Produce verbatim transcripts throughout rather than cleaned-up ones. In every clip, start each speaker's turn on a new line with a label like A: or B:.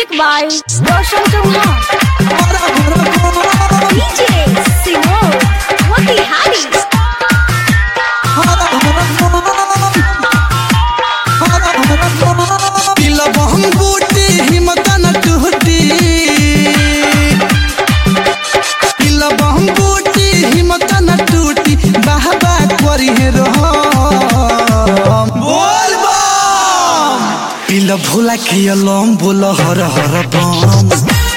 A: Music by Roshan Chauhan. D J Simon Motihari.
B: पिला बहन बूटी हिम्मत न टूटी पिला बहन बूटी हिम्मत न टूटी बाबा करी है रहम बोल बम पिला भोला के अलम बोल हर हर बम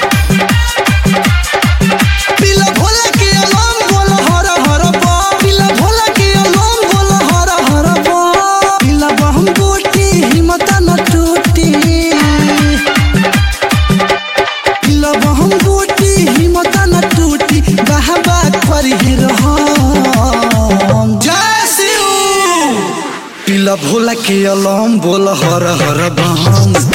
B: पिला भोला के अलम बोल हर हर बम पिला भोला के अलम बोल हर हर बम पिला बहन बूटी हिम्मत न टूटी पिला बहन बूटी हिम्मत न टूटी बाबा करी है रहम जय शिव पिला भोला के अलम बोल हर हर बम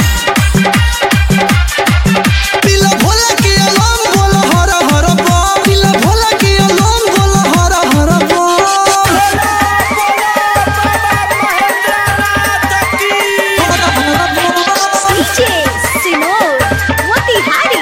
B: पिला भोला के अलम बोल हर हर बम पिला भोला के अलम बोल हर हर बम
A: D J Simon Motihari.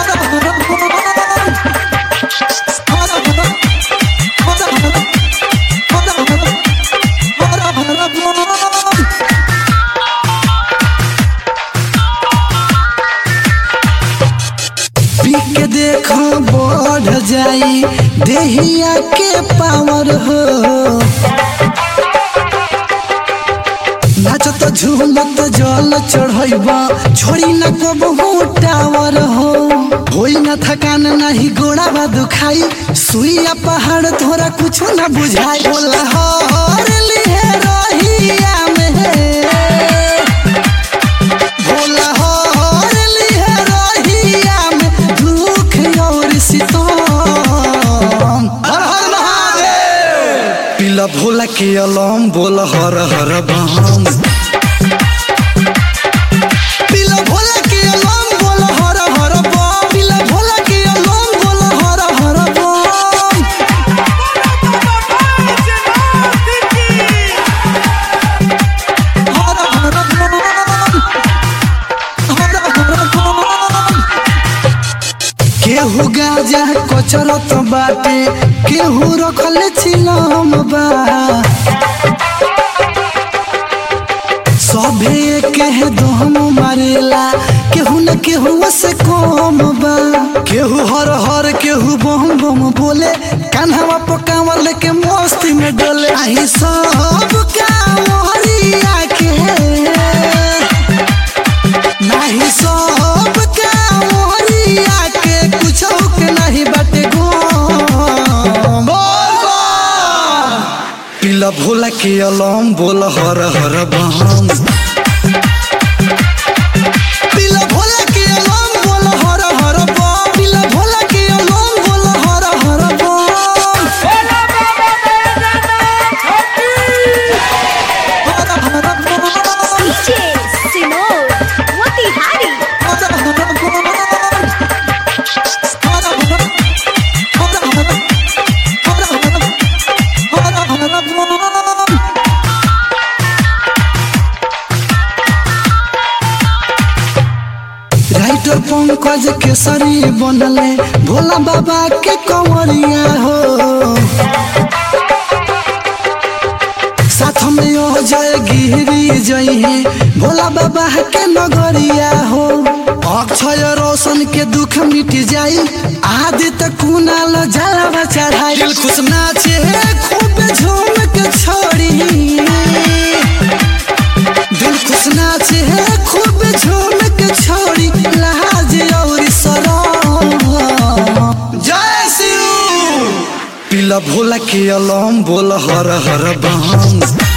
B: पी के देखो बढ़ जाई देहिया के पावर हो नाचत झूमत जल चढ़ैबा छोड़ी न कबहू टावर हो होई न थकान नहीं गोड़ावा दुखाई सुइया पहाड़ तोरा कुछ न बुझाई बोला हर लिए रहिया में भोला हर लिए रहिया में दुख और सितम हर हर महादेव पिला भोला के अलम बोल हर हर बम पिला भोला के अलम बोल हर हर बम पिला भोला के अलम बोल हर हर बम हर हर बम हर हर बम केहू गाजा कचरत बाटे केहू रखल छिलम बा सभे के दोहम मारेला केहू न केहू से कम बा केहू हर हर केहू बम बम बोले कान्हवा पकावर लेके मस्ती में डोले आई सब कांवरिया के नहीं सब कांवरिया के कुछ के नहीं बाटे गो पिला भोला के अलम बोल हर हर बम पिला भोला के अलम बोल हर हर बम पिला भोला के अलम बोल हर हर बम हर हर बम
A: D J Simon Motihari.
B: Writer Pankaj Kesari बनले भोला बाबा के कंवरिया हो साथ में हो जय गिरी जई है भोला बाबा के नगरिया हो अक्षय रोशन के दुख मिट जाई आदि तक कुनाल जलावा चढ़ाई दिल खुश नाचे खूब झूम के छोड़ी दिल खुश नाचे खूब झूम के छोड़ी लाज और शरम जय शिव पिला भोला के अलम बोल हर हर बम